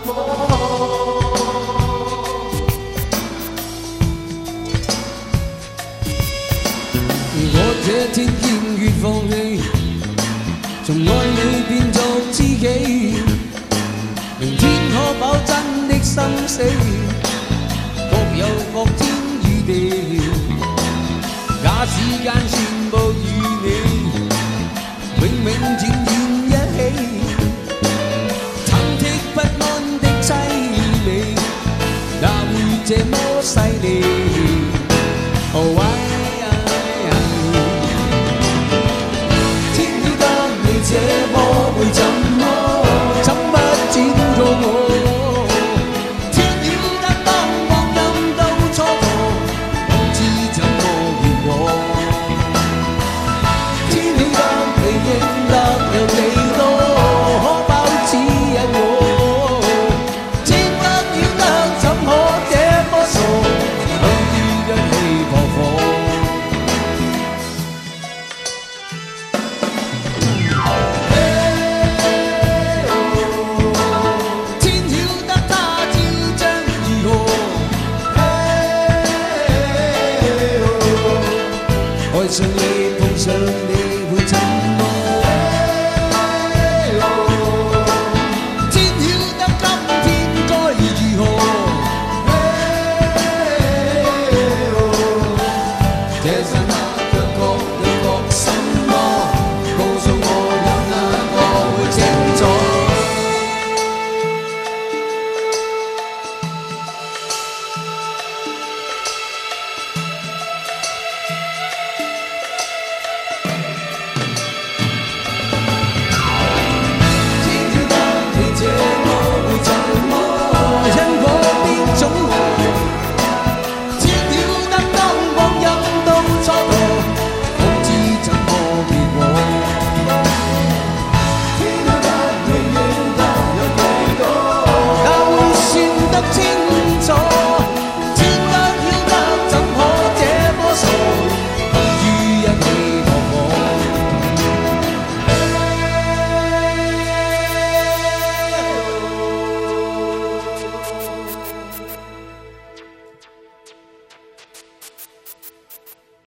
我这天堅決放棄，從愛裏變作知己。明天可否真的心死？各有各天與地，假使間全部與你永永遠遠一起。忐忑不安的凄美，哪會這麼犀利？哦這麼會怎麼不剪過我？天曉得當光陰都蹉跎，不知怎麼結果。天曉得你應得有幾多，可否指引我？天不曉得怎可這麼傻，都於一起撲火。愛上你，碰上你會怎麼？